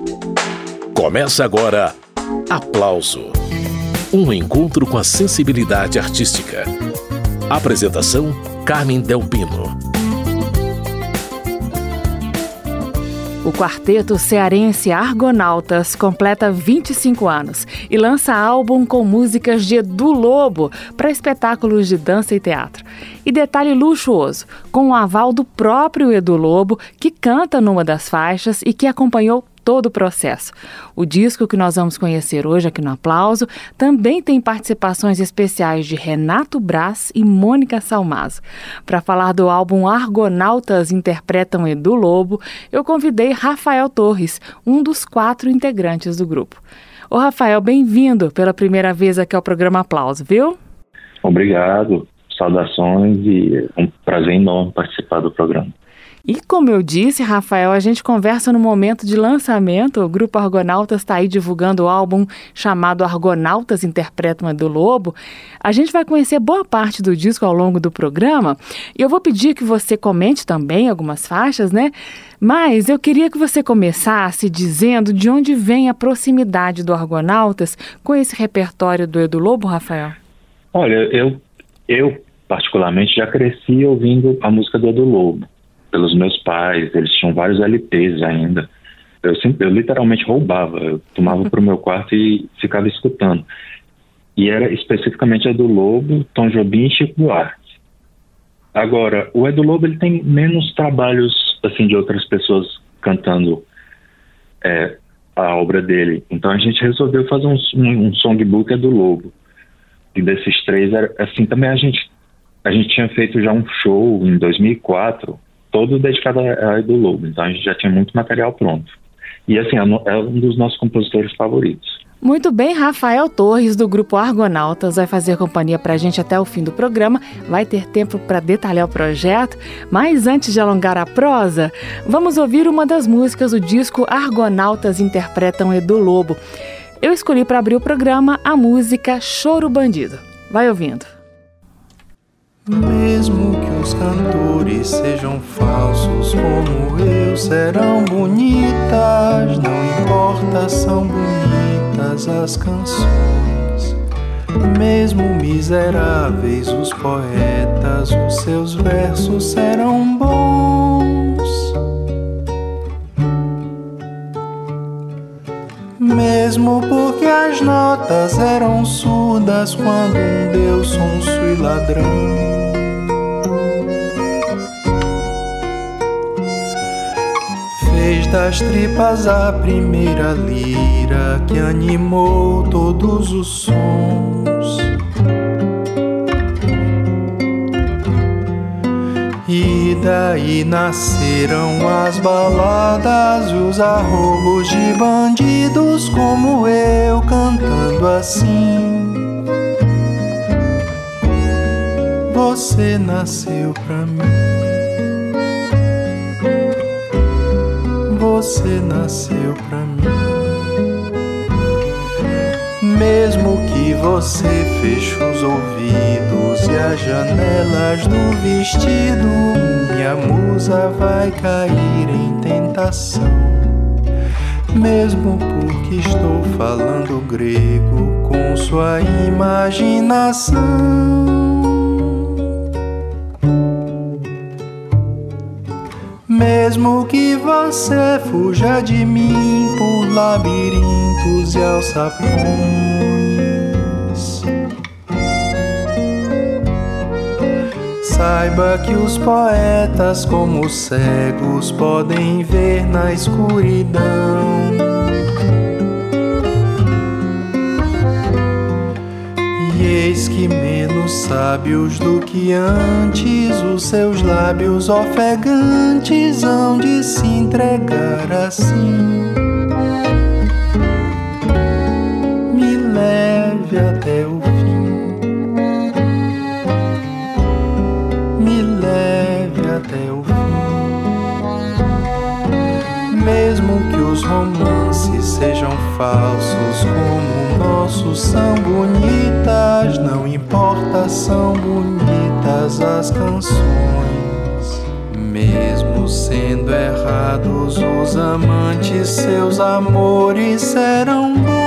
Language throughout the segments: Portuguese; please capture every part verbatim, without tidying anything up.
Começa agora Aplauso, um encontro com a sensibilidade artística. Apresentação Carmen Delpino. O quarteto cearense Argonautas completa vinte e cinco anos e lança álbum com músicas de Edu Lobo para espetáculos de dança e teatro. E detalhe luxuoso, com o aval do próprio Edu Lobo, que canta numa das faixas e que acompanhou todo o processo. O disco que nós vamos conhecer hoje aqui no Aplauso também tem participações especiais de Renato Braz e Mônica Salmazo. Para falar do álbum Argonautas Interpretam Edu Lobo, eu convidei Rafael Torres, um dos quatro integrantes do grupo. Ô Rafael, bem-vindo pela primeira vez aqui ao programa Aplauso, viu? Obrigado, saudações e é um prazer enorme participar do programa. E como eu disse, Rafael, a gente conversa no momento de lançamento. O Grupo Argonautas está aí divulgando o álbum chamado Argonautas Interpretam Edu Lobo. A gente vai conhecer boa parte do disco ao longo do programa e eu vou pedir que você comente também algumas faixas, né? Mas eu queria que você começasse dizendo de onde vem a proximidade do Argonautas com esse repertório do Edu Lobo, Rafael. Olha, eu, eu particularmente já cresci ouvindo a música do Edu Lobo. Pelos meus pais, eles tinham vários L Ps ainda. Eu, sempre, eu literalmente roubava, eu tomava para o meu quarto e ficava escutando. E era especificamente Edu Lobo, Tom Jobim e Chico Buarque. Agora, o Edu Lobo ele tem menos trabalhos assim, de outras pessoas cantando é, a obra dele. Então a gente resolveu fazer um, um, um songbook Edu Lobo. E desses três, era, assim, também a gente, a gente tinha feito já um show em dois mil e quatro, todo dedicado a Edu Lobo, então a gente já tinha muito material pronto. E assim, é um dos nossos compositores favoritos. Muito bem, Rafael Torres, do Grupo Argonautas, vai fazer companhia pra gente até o fim do programa, vai ter tempo para detalhar o projeto, mas antes de alongar a prosa, vamos ouvir uma das músicas do disco Argonautas Interpretam Edu Lobo. Eu escolhi para abrir o programa a música Choro Bandido. Vai ouvindo. Mesmo que os cantores sejam falsos como eu, serão bonitas, não importa, são bonitas as canções. Mesmo miseráveis os poetas, os seus versos serão bons. Mesmo porque as notas eram surdas quando um deu sonso e ladrão. Fez das tripas a primeira lira que animou todos os sons. E daí nasceram as baladas e os arrobos de bandidos como eu cantando assim. Você nasceu pra mim. Você nasceu pra mim. Mesmo que você feche os ouvidos e as janelas do vestido, minha musa vai cair em tentação. Mesmo porque estou falando grego com sua imaginação. Mesmo que você fuja de mim por labirintos e alçapões, saiba que os poetas, como os cegos, podem ver na escuridão. E eis que menos sábios do que antes, os seus lábios ofegantes hão de se entregar assim. Me leve até o fim, me leve até o fim. Mesmo que os romances sejam falsos como nossos são bonitas, não importa, são bonitas as canções. mesmo sendo errados os amantes, seus amores eram bons.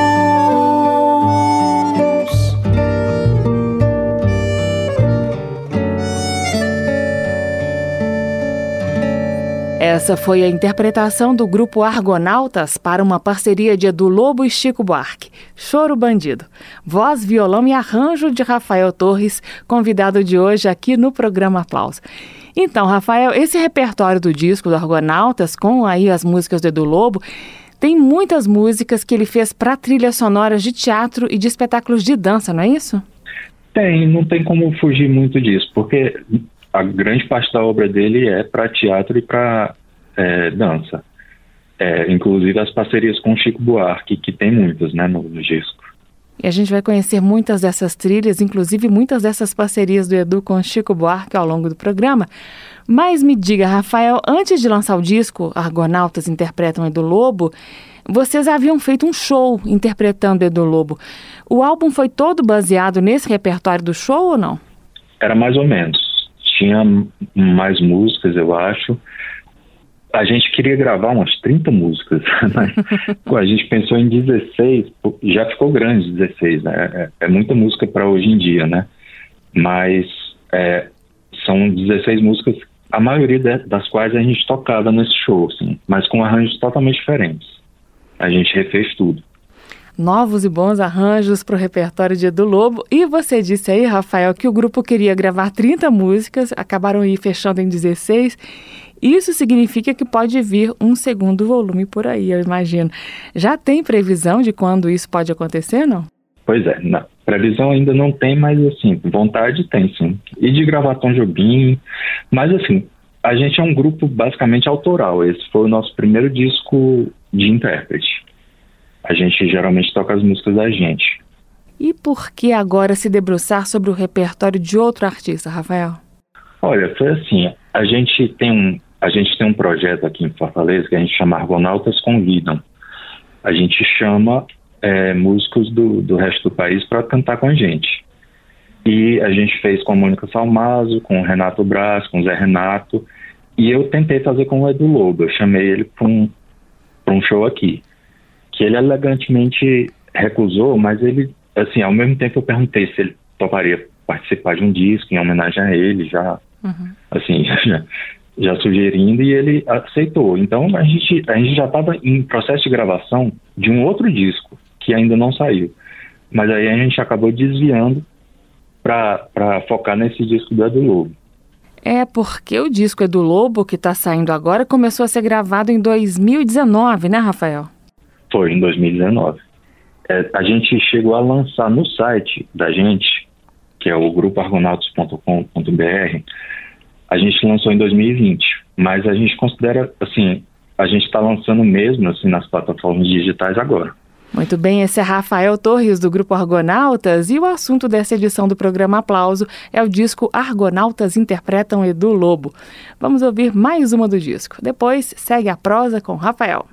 Essa foi a interpretação do grupo Argonautas para uma parceria de Edu Lobo e Chico Buarque, Choro Bandido. Voz, violão e arranjo de Rafael Torres, convidado de hoje aqui no programa Aplauso. Então, Rafael, esse repertório do disco do Argonautas, com aí as músicas do Edu Lobo, tem muitas músicas que ele fez para trilhas sonoras de teatro e de espetáculos de dança, não é isso? Tem, não tem como fugir muito disso, porque a grande parte da obra dele é para teatro e para é, dança. É, inclusive as parcerias com o Chico Buarque, que tem muitas, né, no, no disco. E a gente vai conhecer muitas dessas trilhas, inclusive muitas dessas parcerias do Edu com o Chico Buarque ao longo do programa. Mas me diga, Rafael, antes de lançar o disco, Argonautas Interpretam Edu Lobo, vocês haviam feito um show interpretando Edu Lobo. O álbum foi todo baseado nesse repertório do show ou não? Era mais ou menos. Tinha mais músicas, eu acho. A gente queria gravar umas trinta músicas, mas a gente pensou em dezesseis, já ficou grande dezesseis, né? É, é muita música para hoje em dia, né? Mas é, são dezesseis músicas, a maioria de, das quais a gente tocava nesse show, assim, mas com arranjos totalmente diferentes. A gente refez tudo. Novos e bons arranjos para o repertório de Edu Lobo. E você disse aí, Rafael, que o grupo queria gravar trinta músicas, acabaram aí fechando em dezesseis. Isso significa que pode vir um segundo volume por aí, eu imagino. Já tem previsão de quando isso pode acontecer, não? Pois é, não. Previsão ainda não tem, mas assim, vontade tem, sim. E de gravar Tom Jobim, mas assim, a gente é um grupo basicamente autoral. Esse foi o nosso primeiro disco de intérprete. A gente geralmente toca as músicas da gente. E por que agora se debruçar sobre o repertório de outro artista, Rafael? Olha, foi assim, a gente tem um, a gente tem um projeto aqui em Fortaleza que a gente chama Argonautas Convidam. A gente chama é, músicos do, do resto do país para cantar com a gente. E a gente fez com a Mônica Salmazo, com o Renato Braz, com o Zé Renato. E eu tentei fazer com o Edu Lobo. Eu chamei ele para um, para um show aqui, que ele elegantemente recusou, mas ele, assim, ao mesmo tempo eu perguntei se ele toparia participar de um disco em homenagem a ele, já, uhum. assim, já, já sugerindo, e ele aceitou. Então a gente, a gente já estava em processo de gravação de um outro disco, que ainda não saiu. Mas aí a gente acabou desviando para focar nesse disco do Edu Lobo. É porque o disco Edu Lobo, que está saindo agora, começou a ser gravado em dois mil e dezenove, né, Rafael? Foi, em dois mil e dezenove. É, a gente chegou a lançar no site da gente, que é o grupo argonautas ponto com ponto b r, a gente lançou em dois mil e vinte, mas a gente considera, assim, a gente está lançando mesmo, assim, nas plataformas digitais agora. Muito bem, esse é Rafael Torres, do grupo Argonautas, e o assunto dessa edição do programa Aplauso é o disco Argonautas Interpretam Edu Lobo. Vamos ouvir mais uma do disco. Depois, segue a prosa com Rafael.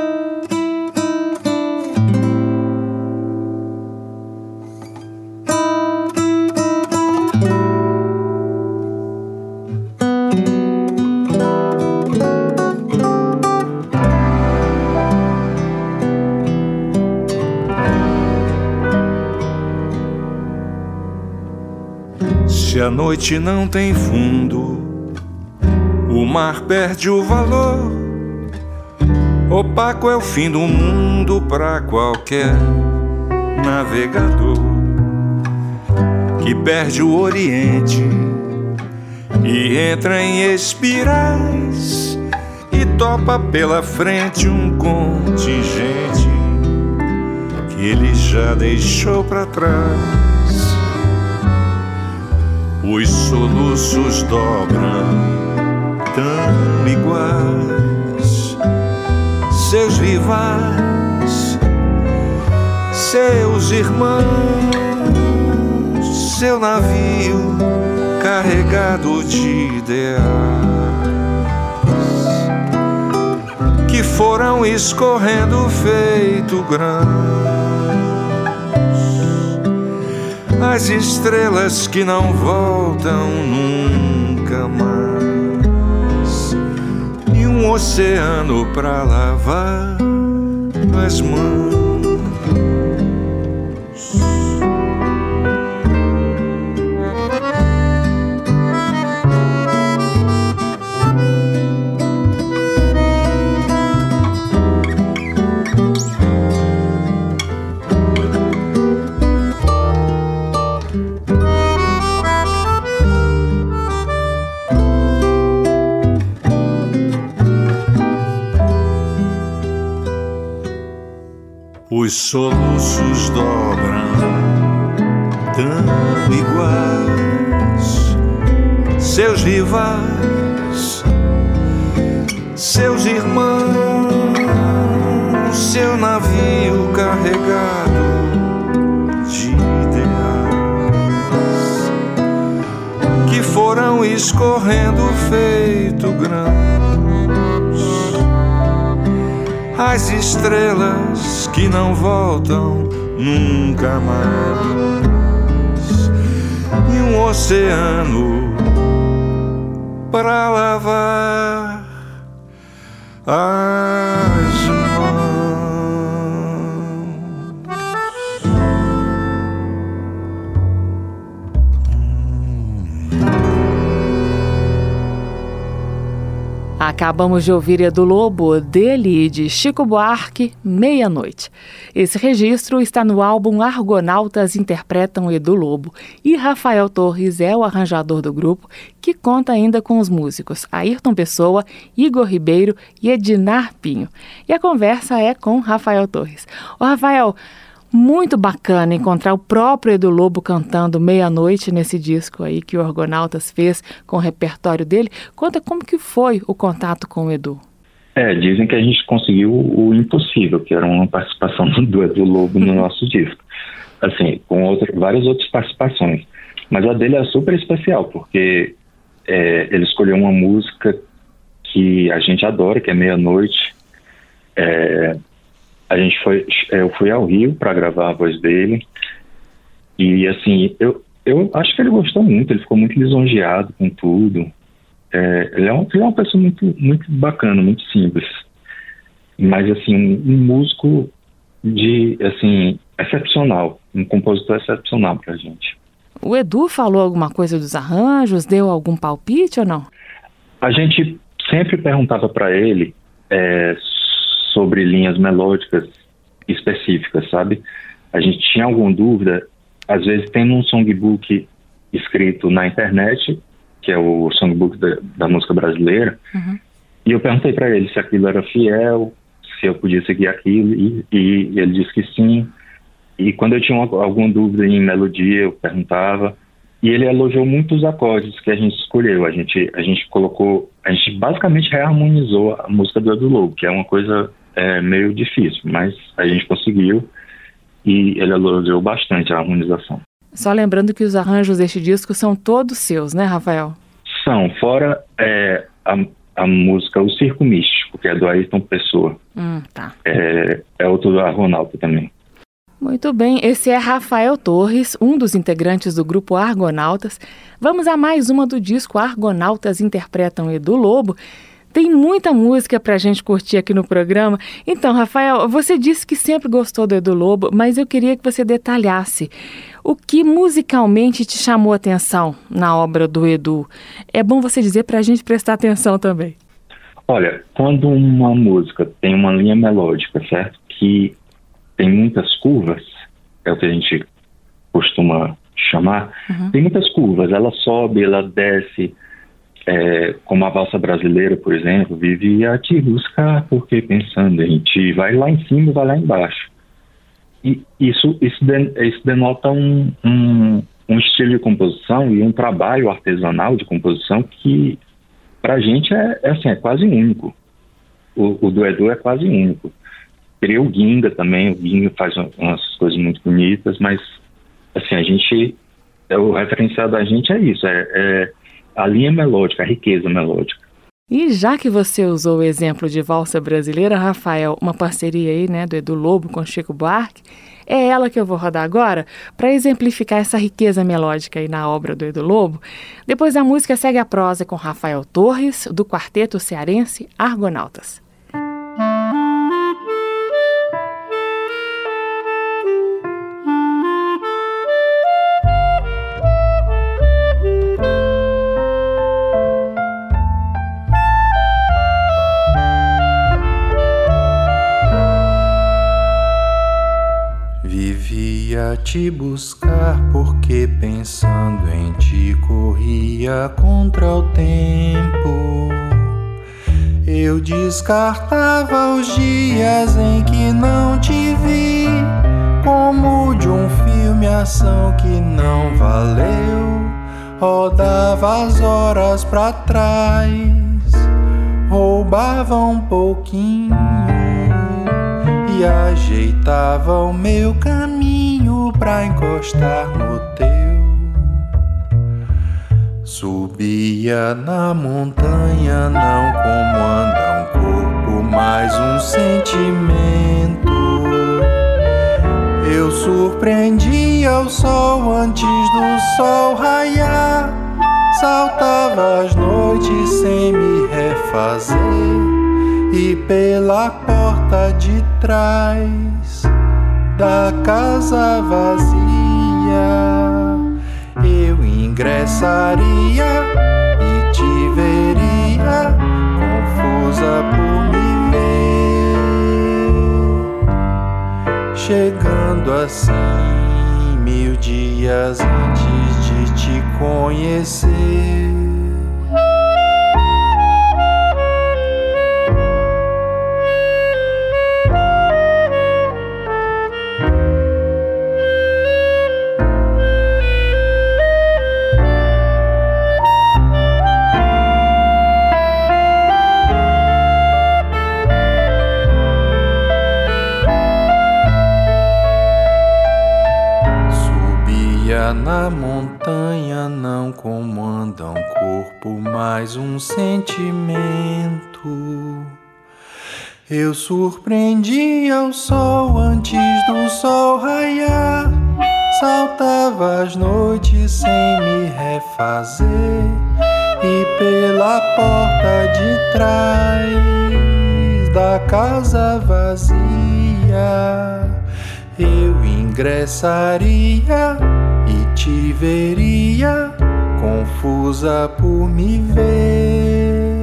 Se a noite não tem fundo, o mar perde o valor. Opaco é o fim do mundo para qualquer navegador que perde o Oriente e entra em espirais e topa pela frente um contingente que ele já deixou para trás. Os soluços dobram tão iguais, seus rivais, seus irmãos, seu navio carregado de ideais que foram escorrendo feito grãos. As estrelas que não voltam nunca mais. um oceano pra lavar as mãos. Os soluços dobram tão iguais, seus rivais, seus irmãos, seu navio carregado de ideais que foram escorrendo feito grãos. As estrelas que não voltam nunca mais, e um oceano para lavar as mãos. Acabamos de ouvir Edu Lobo, dele e de Chico Buarque, Meia-Noite. Esse registro está no álbum Argonautas Interpretam Edu Lobo, e Rafael Torres é o arranjador do grupo, que conta ainda com os músicos Ayrton Pessoa, Igor Ribeiro e Edinar Pinho. E a conversa é com Rafael Torres. Ô Rafael, muito bacana encontrar o próprio Edu Lobo cantando Meia-Noite nesse disco aí que o Argonautas fez com o repertório dele. Conta como que foi o contato com o Edu. É, dizem que a gente conseguiu o impossível, que era uma participação do Edu Lobo no nosso disco. Assim, com outro, várias outras participações. Mas a dele é super especial, porque é, ele escolheu uma música que a gente adora, que é Meia-Noite. É... A gente foi, eu fui ao Rio para gravar a voz dele e assim, eu, eu acho que ele gostou muito, ele ficou muito lisonjeado com tudo. É, ele, é um, ele é uma pessoa muito, muito bacana, muito simples, mas assim, um, um músico de, assim, excepcional, um compositor excepcional pra gente. O Edu falou alguma coisa dos arranjos, deu algum palpite ou não? A gente sempre perguntava para ele é, sobre linhas melódicas específicas, sabe? A gente tinha alguma dúvida, às vezes tem um songbook escrito na internet, que é o songbook da, da música brasileira, uhum. E eu perguntei para ele se aquilo era fiel, se eu podia seguir aquilo, e, e ele disse que sim. E quando eu tinha uma, alguma dúvida em melodia, eu perguntava, e ele elogiou muito os acordes que a gente escolheu. A gente, a gente colocou, a gente basicamente reharmonizou a música do Edu Lobo, que é uma coisa é, meio difícil, mas a gente conseguiu e ele elogiou bastante a harmonização. Só lembrando que os arranjos deste disco são todos seus, né, Rafael? São, fora é, a, a música O Circo Místico, que é do Ayrton Pessoa. Hum, tá. É, é outro do Argonauta também. Muito bem, esse é Rafael Torres, um dos integrantes do grupo Argonautas. Vamos a mais uma do disco Argonautas Interpretam Edu Lobo. Tem muita música pra gente curtir aqui no programa. Então, Rafael, você disse que sempre gostou do Edu Lobo, mas eu queria que você detalhasse o que musicalmente te chamou a atenção na obra do Edu. É bom você dizer pra gente prestar atenção também. Olha, quando uma música tem uma linha melódica, certo? Que tem muitas curvas, é o que a gente costuma chamar, uhum. Tem muitas curvas, ela sobe, ela desce, é, como a valsa brasileira, por exemplo, vive a te buscar, porque pensando em ti, vai lá em cima, vai lá embaixo. E isso, isso, den, isso denota um, um, um estilo de composição e um trabalho artesanal de composição que, pra gente, é, é, assim, é quase único. O, o do Edu é quase único. Teria o Ginga também, o Ginga faz umas coisas muito bonitas, mas, assim, a gente, o referencial da gente é isso, é, é a linha melódica, a riqueza melódica. E já que você usou o exemplo de valsa brasileira, Rafael, uma parceria aí, né, do Edu Lobo com Chico Buarque, É ela que eu vou rodar agora para exemplificar essa riqueza melódica aí na obra do Edu Lobo. Depois da música segue a prosa com Rafael Torres, do quarteto cearense Argonautas. Vivia te buscar porque pensando em ti corria contra o tempo. Eu descartava os dias em que não te vi, como de um filme ação que não valeu. Rodava as horas pra trás, roubava um pouquinho e ajeitava o meu caminho pra encostar no teu. Subia na montanha não como anda um corpo, mas um sentimento. Eu surpreendia o sol antes do sol raiar, saltava as noites sem me refazer, e pela porta de trás da casa vazia eu ingressaria e te veria confusa por me ver, chegando assim mil dias antes de te conhecer. Na montanha não comanda um corpo, mas um sentimento. Eu surpreendia o sol antes do sol raiar, saltava as noites sem me refazer, e pela porta de trás da casa vazia eu ingressaria e te veria confusa por me ver,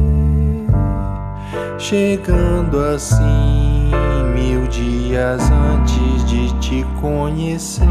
chegando assim mil dias antes de te conhecer.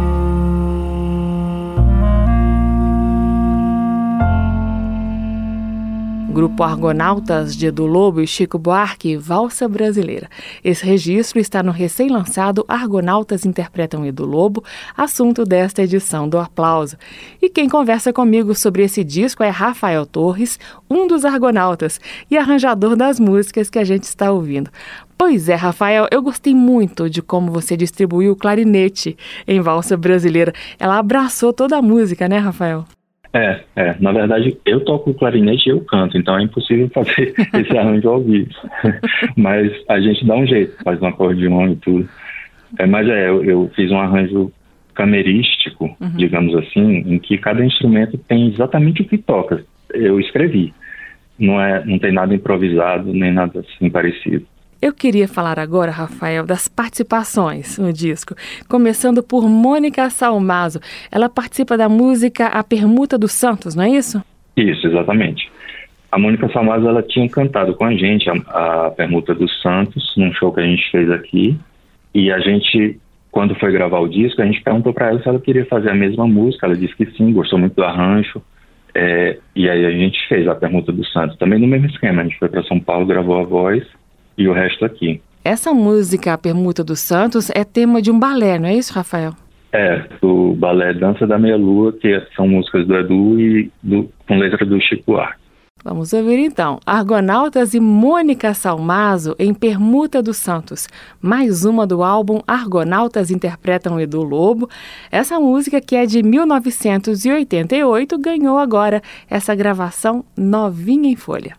Grupo Argonautas de Edu Lobo e Chico Buarque, Valsa Brasileira. Esse registro está no recém-lançado Argonautas Interpretam Edu Lobo, assunto desta edição do Aplauso. E quem conversa comigo sobre esse disco é Rafael Torres, um dos Argonautas e arranjador das músicas que a gente está ouvindo. Pois é, Rafael, eu gostei muito de como você distribuiu o clarinete em Valsa Brasileira. Ela abraçou toda a música, né, Rafael? É, é, na verdade eu toco o clarinete e eu canto, então é impossível fazer esse arranjo ao vivo. Mas a gente dá um jeito, faz um acordeão e tudo. É, mas é, eu, eu fiz um arranjo camerístico, uhum. digamos assim, em que cada instrumento tem exatamente o que toca. Eu escrevi, não, é, não tem nada improvisado, nem nada assim parecido. Eu queria falar agora, Rafael, das participações no disco, começando por Mônica Salmazo. Ela participa da música A Permuta dos Santos, não é isso? Isso, exatamente. A Mônica Salmazo, ela tinha cantado com a gente a, a Permuta dos Santos, num show que a gente fez aqui, e a gente, quando foi gravar o disco, a gente perguntou para ela se ela queria fazer a mesma música. Ela disse que sim, gostou muito do arranjo, é, e aí a gente fez a Permuta dos Santos, também no mesmo esquema. A gente foi para São Paulo, gravou a voz, e o resto aqui. Essa música, A Permuta dos Santos, é tema de um balé, não é isso, Rafael? É, do balé Dança da Meia-Lua, que são músicas do Edu e do, com letra do Chico Buarque. Vamos ouvir então Argonautas e Mônica Salmazo em Permuta dos Santos, mais uma do álbum Argonautas Interpretam Edu Lobo. Essa música, que é de mil novecentos e oitenta e oito, ganhou agora essa gravação novinha em folha.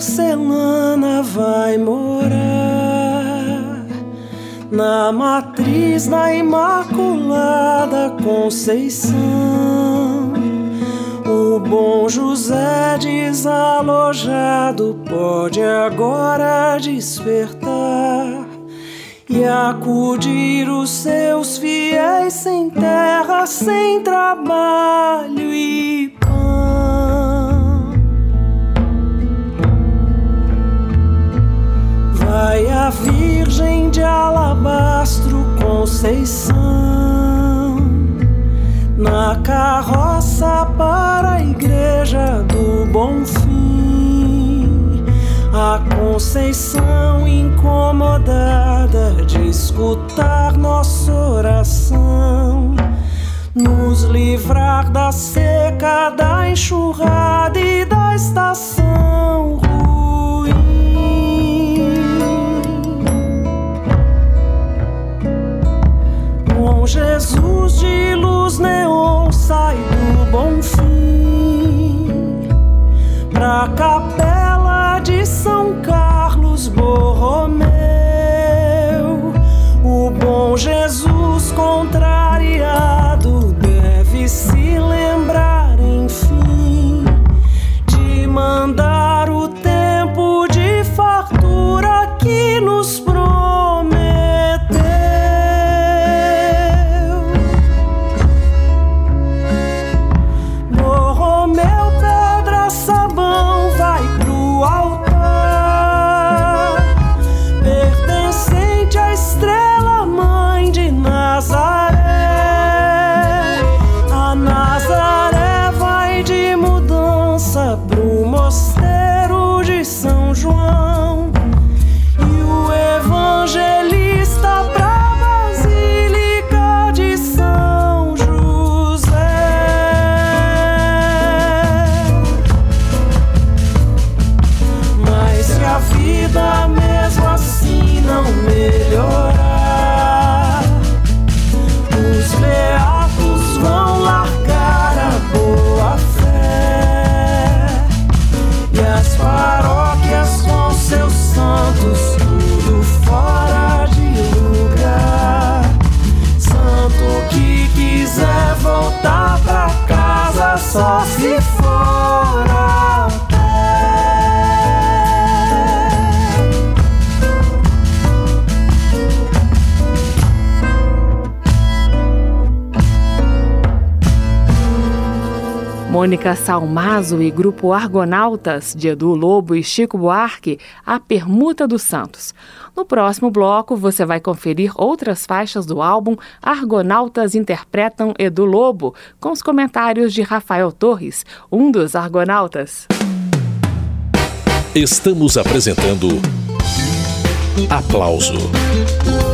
porcelana vai morar na matriz da Imaculada Conceição. O bom José desalojado pode agora despertar e acudir os seus fiéis sem terra, sem trabalho e pão. Vai a Virgem de Alabastro Conceição na carroça para a Igreja do Bonfim. A Conceição incomodada de escutar nossa oração, nos livrar da seca, da enxurrada e da estação ruim. Bom Jesus de luz neon sai do Bonfim pra Capela de São Carlos Borromeu. O bom Jesus contrariado deve se lembrar, enfim, de mandar o tempo de fartura que nos prometeu. Borromeu, pedra, sabão, vai pro altar, pertencente à estrela mãe de Nazaré. A Nazaré vai de mudança pro mosteiro de São João, e o evangelista pra Basílica de São José. Mas se a vida mesmo assim não melhorar, os beatos vão largar a boa fé, e as paróquias com seus santos tudo fora de lugar. Santo que quiser voltar pra casa só se for a pé. Mônica Salmazo e Grupo Argonautas, de Edu Lobo e Chico Buarque, A Permuta dos Santos. No próximo bloco, você vai conferir outras faixas do álbum Argonautas Interpretam Edu Lobo, com os comentários de Rafael Torres, um dos Argonautas. Estamos apresentando Aplauso.